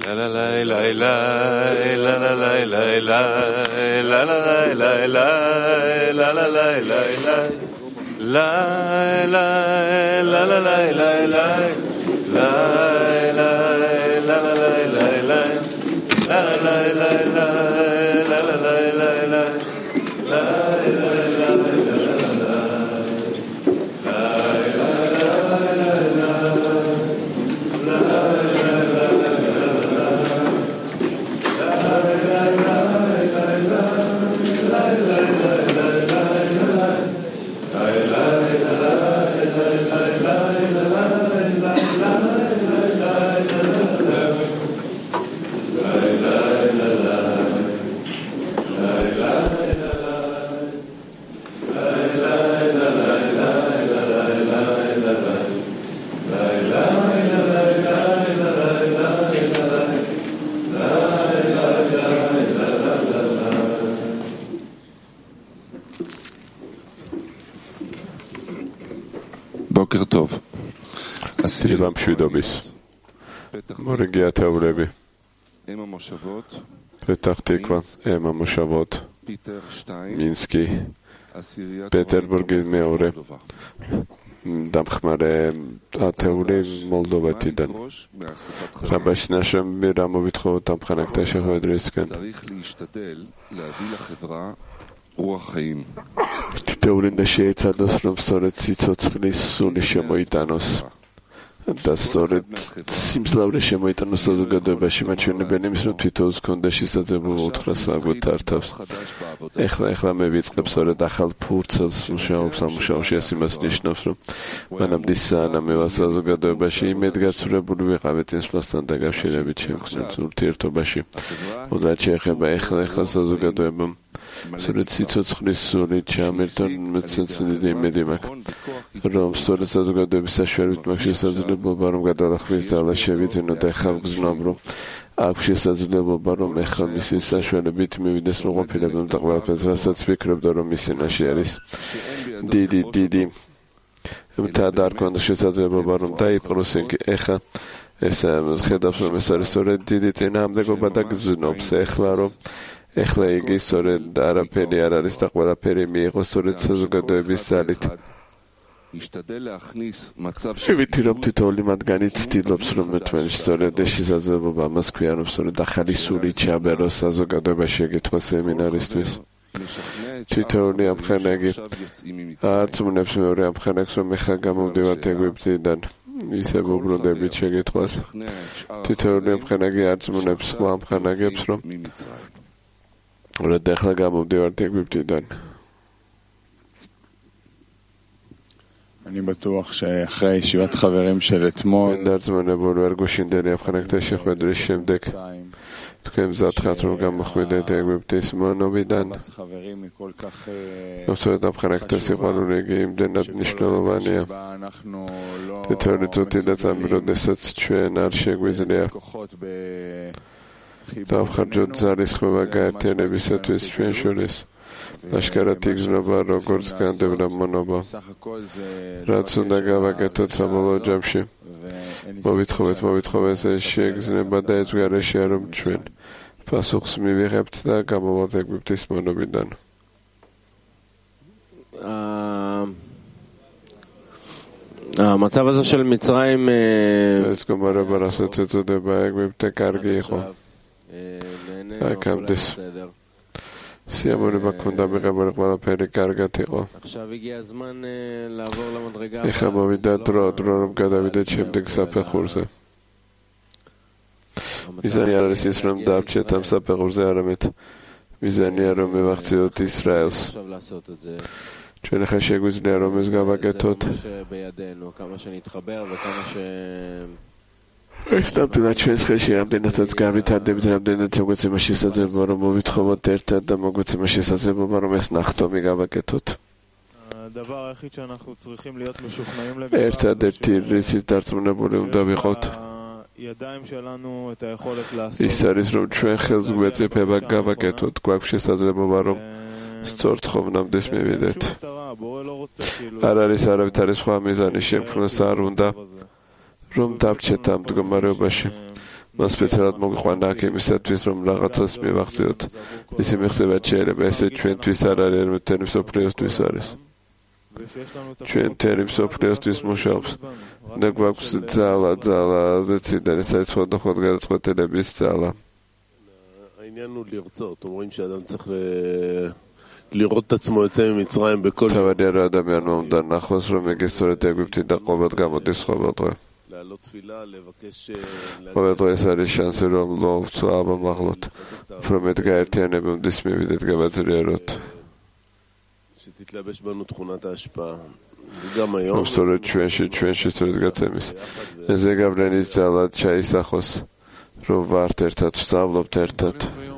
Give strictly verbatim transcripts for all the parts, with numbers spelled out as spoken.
დილამ მშვიდობის მორიგე ათეულები პეტახ ტიკვა ემა მუშავოთ მინსკი პეტერბურგი მეორე დამხმარე ათეული მოლდოვეთიდან რაბაში ნაშრომი რა მოვითხოვოთ დამხანაკთა შეხვედრისკენ თითოეული უნდა შეეცადოს რომ სწორედ სიცოცხლის სული შემოიტანოს და სწორედ სიმძლავრე შემოიტანოს საზოგადოებაში მაჩვენებელი იმის რომ თვითონს ჰქონდა შესაძლებლობა უთხრას საკუთარ თავს ეხლა ეხლა მე ვიწყებ სწორედ ახალ ფურცელს მუშაობს სამუშაოში ეს იმას ნიშნავს რომ მანამდე სანამევა საზოგადოებაში იმედგაცრუებული ვიყავით ისმასთან დაკავშირებით შემქმნელ ურთიერთობაში რაც შეეხება ეხლა ეხლა საზოგადოებამ სწორედ სიცოცხლის სულით ჩამერთონ მეცნიერული იმედი მაქვს რომ სწორედ საზოგადოების საშუალებით მაქვს შესაძლებლობა რომ გადალახვის ძალა შევიძინო და ხალხგზნობ რომ აქვს შესაძლებლობა რომ ეხლა მისი საშუალებით მივიდეს მოყოფილებამ და ყველაფერს რასაც ვფიქრობდა რომ მისი ნაში არის დიდი დიდი და არ ქონდა შესაძლებლობა რომ დაიპყროს ეხლა ეს ხედავს რომ ეს არის სწორედ დიდი წინააღმდეგობა და გზნობს ეხლა რომ ეხლა იგი სწორედ არაფერი არ არის და ყველაფერი მიიღო სწორედ საზოგადოების ძალით შევით რომ თითოეული მათგანი ცდილობს რომ ერთმანეთს სწორედ ეს შესაძლებლობა ამას ქვია რომ სწორედ ახალი სული ჩაბეროს საზოგადოებაში ეკითხვა სემინარისთვის თითოეული ამხანაგი არწმუნებს მეორე ამხანაგს რომ ეხლა გამოვდივართ ეგვიპტიდან ისევ უბრუნდებით შეკითხვას თითოეული ამხანაგი არწმუნებს სხვა ამხანაგებს რომ როდი ახლა გამოვდივართ ეგვიპტიდან אני בטוח שאחרי ישיבת חברים של אתמול דרצמנבול ורגושינדלי הבחנקת שחדרי שמדק תקיים זאת חתרום גם מחמידת אגבפטיס מונובידן נוצרת הבחנקת סיכונו לגיעים דנת נשנלובניה תתורצות תדעתם מלודסת שואן על שגוויזליה תאב חרג'ות זריס חבגר טלוויסת וסשואן שוליס Ashkarat igznova როგორც განდებდა მონობა. რაც უნდა გავაკეთოთ საბოლოო ჯამში. მოვითხოვეთ, მოვითხოვეთ ეს შეგრძნება და ეს გარეშე რომ ჩვენ პასუხს მივიღებთ და გამოვართ ეგვიპტის მონობიდან. המצב הזה של מצרים ეს გომარება რასაც ეწოდება ეგვიპტე კარგი იყო. აი კამდეს სიამოვნება ქონდა მიღებული ყველაფერი კარგად იყო. ეხლა მოვიდა დრო, დრო რომ გადავიდეთ შემდეგ საფეხურზე. მიზანი არ არის ის რომ დავჭეთ ამ საფეხურზე, არამედ მიზანია რომ მივახციოთ ისრაელს. ჩვენ ახლა შეგვიძლია რომ ეს გავაკეთოთ. ეს ნამდვილად ჩვენს ხელში რამდენადაც გავითარდებით, რამდენადაც მოგვეცემა შესაძლებლობა რომ მოვითხოვოთ ერთად და მოგვეცემა შესაძლებლობა რომ ეს ნახტომი გავაკეთოთ. ერთადერთი რისით დარწმუნებული უნდა ვიყოთ ის არის რომ ჩვენ ხელს გვეწიფება გავაკეთოთ, გვაქვს შესაძლებლობა რომ სწორ თხოვნამდე მივიდეთ. არ არის არავითარი სხვა მიზანი შექმნას არ უნდა რომ დავჭეთ ამ მდგომარეობაში. მას სპეციალურად მოგვიყვანა აქ იმისათვის, რომ რაღაცას მივახციოთ. ისი მიხსებათ შეიძლება ესე ჩვენთვის არ არის, არამედ მთელი მსოფლიოსთვის არის. ჩვენ მთელი მსოფლიოსთვის მუშაობს და გვაქვს ძალა, ძალა, ზეციდან საერთოდ სხვადასხვა გადაწყვეტილების ძალა. העניין הוא לרצות, אומרים שאדם צריך לראות את עצמו יוצא ממצרים בכל יום. თავად რა ადამიანმა უნდა ნახოს, რომ იგი სწორედ ეგვიპტიდან ყოველდღე გამოდის ყოველდღე. לעלות תפילה, לבקש ყოველდღე ეს არის შანსი, რომ ლოვცვა აბამაღლოთ. უფრო მეტ გაერთიანებამდე მივიდეთ, გავაძლიეროთ. שתתלבש בנו תכונת ההשפעה. וגם היום რომ სწორედ ჩვენში, ჩვენში სწორედ გაცემის. ეს გავლენის ძალა ჩაისახოს, რომ ვართ ერთად, ვსწავლობთ ერთად.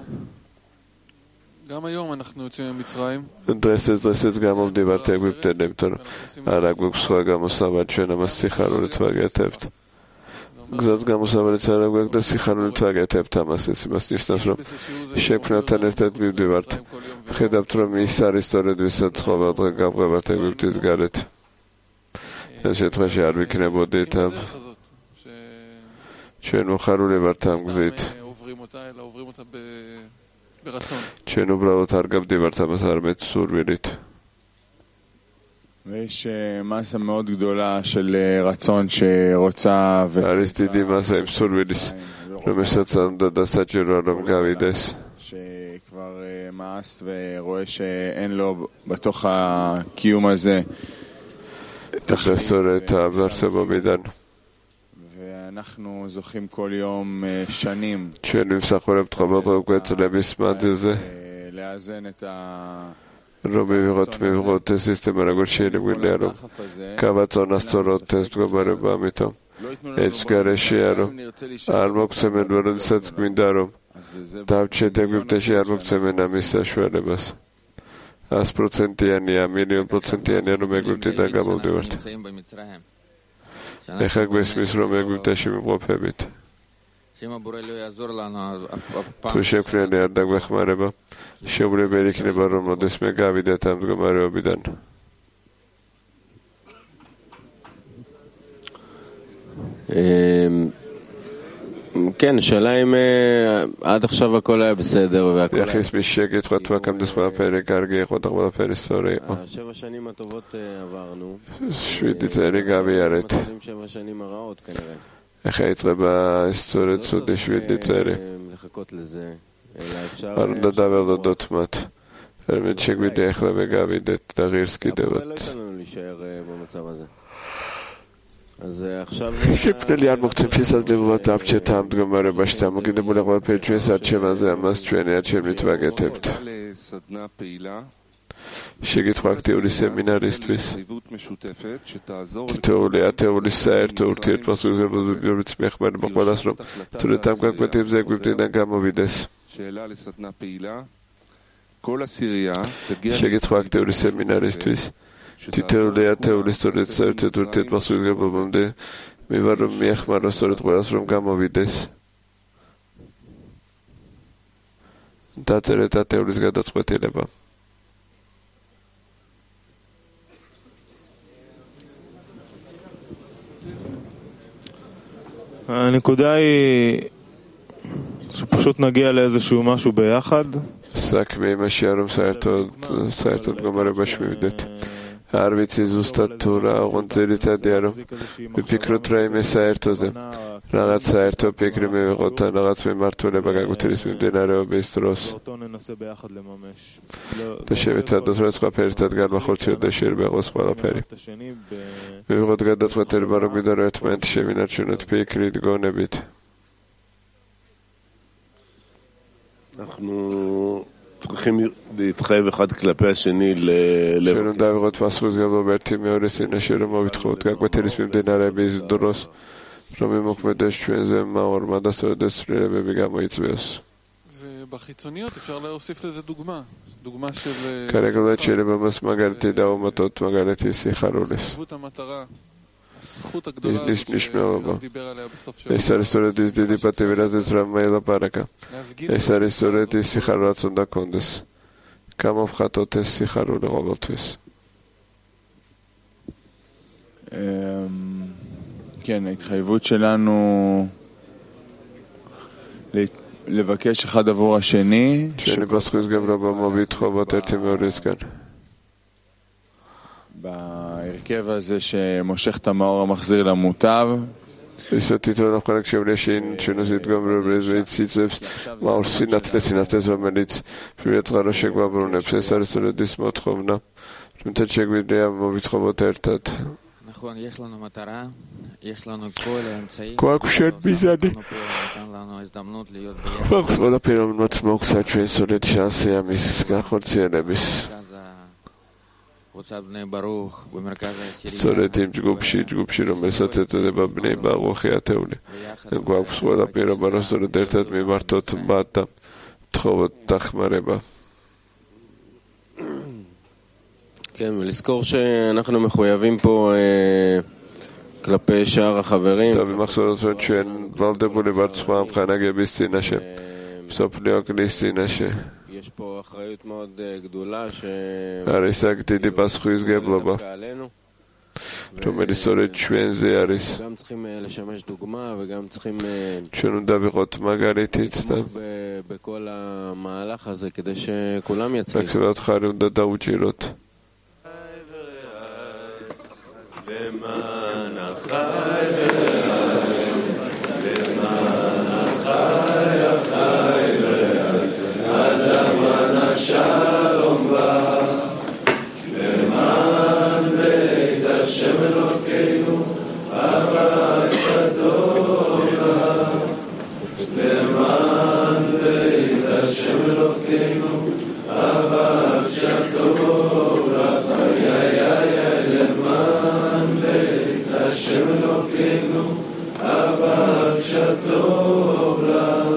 גם היום אנחנו יוצאים ממצרים. დღეს ეს დღესაც გამოვდივართ ეგვიპტიდან, იმიტომ რომ არა გვაქვს სხვა გამოსავალი, ჩვენ ამას სიხარულით ვაკეთებთ. გზად გამოსავალიც არა გვაქვს და სიხარულით ვაკეთებთ ამას. ეს იმას ნიშნავს, რომ შექმნათან ერთად მივდივართ. ხედავთ, რომ ის არის სწორედ ვისაც ყოველდღე გავყვებართ ეგვიპტის გარეთ. ეს შემთხვევაში არ ვიქნებოდით ამ ჩვენ მოხარული ვართ ამ გზით. עוברים אותה, אלא עוברים אותה ברצון. ჩვენ უბრალოდ არ გავდივართ ამას, არამედ სურვილით. ויש מסה מאוד גדולה של רצון שרוצה არის დიდი მასა იმ სურვილის, რომელსაც უნდა დასაჭირო რომ გავიდეს. שכבר מאס ורואה שאין לו בתוך הקיום הזה დასწორეთ არსებობიდან. ואנחנו זוכים כל יום שנים. ჩვენ ვიმსახურებთ ყოველდღე უკვე წლების მანძილზე. לאזן את ה რომ მივიღოთ მივიღოთ ეს სისტემა როგორ შეიძლება რომ გავაწონოს სწორად ეს მდგომარეობა, ამიტომ ეს გარეშეა რომ არ მოგცემენ როდესაც გვინდა რომ დავჭეთ ეგვიპტეში, არ მოგცემენ ამის საშუალებას. ას პროცენტიანია, მილიონ პროცენტიანია რომ ეგვიპტიდან გამოვდივართ. ეხლა გვესმის რომ ეგვიპტეში ვიმყოფებით. თუ შექმნილი არ დაგვეხმარება, შეუძლებელი იქნება რომ როდესმე გავიდეთ ამ მდგომარეობიდან. כן, שאלה אם עד עכשיו הכל היה בסדר והכל היה... יחיס משקט, חתו הקמדס מלפרי, קרגי, חותה מלפרי סורי. שבע שנים הטובות עברנו. שביתי צערי גבי ירת. שבע שנים הרעות כנראה. איך היצרה בהיסטורית סודי שביתי צערי. לחכות לזה, אלא אפשר... ארנדה דבר דודות מת. אלמד שגבידי איך לבגבי דת דרירסקי דבות. אבל לא ייתן לנו להישאר במצב הזה. შეფრთხილი არ მოგცემ შესაძლებლობას დავჭეთ ამ მდგომარეობაში და მოგიდებული ყველაფერი ჩვენს არჩევანზე, ამას ჩვენი არჩევნით ვაკეთებთ. შეგიძლია აქტიური სემინარისთვის თითოეული ათეული საერთო ურთიერთმასპინძლობებით მეხმარება ყველას, რომ თურმე ამ გაკვეთებზე ეგვიპტიდან გამოვიდეს. შეგიძლია აქტიური სემინარისთვის თითოეული ათეული სწორედ საერთოდ ურთიერთმასპინძლობამდე მე ვარ რომ მიეხმარო სწორედ ყველას რომ გამოვიდეს. დაწერეთ ათეულის გადაწყვეტილება. הנקודה היא שפשוט נגיע לאיזשהו משהו ביחד. საქმე იმაშია რომ საერთოდ საერთოდ მდგომარეობაში მივიდეთ. არ ვიცი ზუსტად თუ რა, ოღონდ ძირითადია რომ ვიფიქროთ რაიმე საერთოზე, რაღაც საერთო ფიქრი მივიღოთ და რაღაც მიმართულება გაგვთილის მიმდინარეობის დროს და შევეცადოთ რომ ყველაფერი ერთად განვახორციელოთ და შეიძლება იყოს ყველაფერი. მივიღოთ გადაწყვეტილება რომ გვინდა რომ ერთმანეთს შევინარჩუნოთ ფიქრით, გონებით. אנחנו צריכים להתחייב אחד כלפי השני ל... ჩვენ დავიღოთ მასწავლებლობა ერთი მეორე წინაშე რომ მოვითხოვოთ გაკვეთილის მიმდინარეობის დროს რომ იმოქმედოს ჩვენზე მაორმა და სწორედ ეს ცვლილებები გამოიწვიოს. ובחיצוניות אפשר להוסיף לזה דוגמה. דוגמה של... כרגע შეიძლება მას მაგალითი დავუმატოთ, მაგალითი სიხარულის. הזכות הגדולה הזאת דיבר עליה בסוף שבוע. ეს არის სწორედ ის დიდი პატივი, რაზეც რამმა ელაპარაკა. ეს არის სწორედ ის სიხარული, რაც უნდა გქონდეს. გამოვხატოთ ეს სიხარული ყოველთვის. כן, ההתחייבות שלנו לבקש אחד עבור השני, שאני בזכות גם רבה מביא את חובות ארצי מאוריס כאן. בהרכב הזה שמושך את המאור המחזיר למוטב, Isotitul Nachanak Shevreshin, Shunasit Gomro, Rezveit Sitzevs, Maur Sinat Lesinates Omelitz, Fiat Raroshek Babrun, Epsesar Solodis Motchovna, Rumtachek Vidya Movitchovot Ertat. Quakshet Bizadi. Fox Olapiram not smoke such a solid chance, Missus Kahotzianabis. סורתים גובשי, גובשי רומסת את זה בבני ברוך יתאולי. הם כבר פסחו לפירה בראש סורדרתת ממרתות בתה, תחובות תחמרה בה. כן, ולזכור שאנחנו מחויבים פה כלפי שאר החברים. טוב, במחסורת זאת שאין ולדבו לבר צחוהם חנגיה ביסטי נשה. בסוף ליוק ליסטי נשה. יש פה אחריות מאוד גדולה ש... אריס הגדידי בסחו יסגב לבא. תומר לסורת שווין זה אריס. גם צריכים לשמש דוגמה וגם צריכים... שנודה בחות מגליתי אצלם. בכל המהלך הזה כדי שכולם יצליחו. נקסוות חרים דדאו ג'ירות. למען החי ורעי, למען החי החי ורעי, אדמן השלום בא, למען בית השם אלוקינו, אבא קדוש לה, למען בית השם אלוקינו, אבא קדוש לה, השם אלוקינו, אבא כשטוב לך,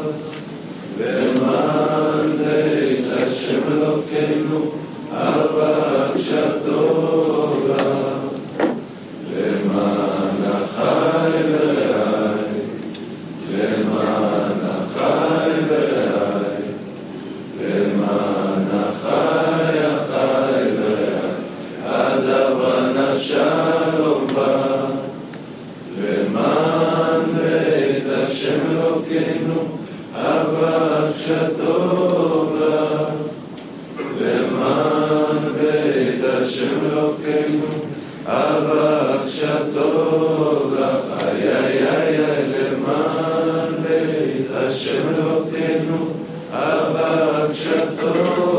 למען בית השם אלוקינו, אבא כשטוב לך, למען החי ורעי, למען החי ורעי, למען החי החי ורעי, עד אבן השלום בא. למען בית השם אלוקינו, אבא כשטוב לך, למען בית השם אלוקינו, אבא כשטוב לך, איי איי איי, למען בית השם אלוקינו, אבא כשטוב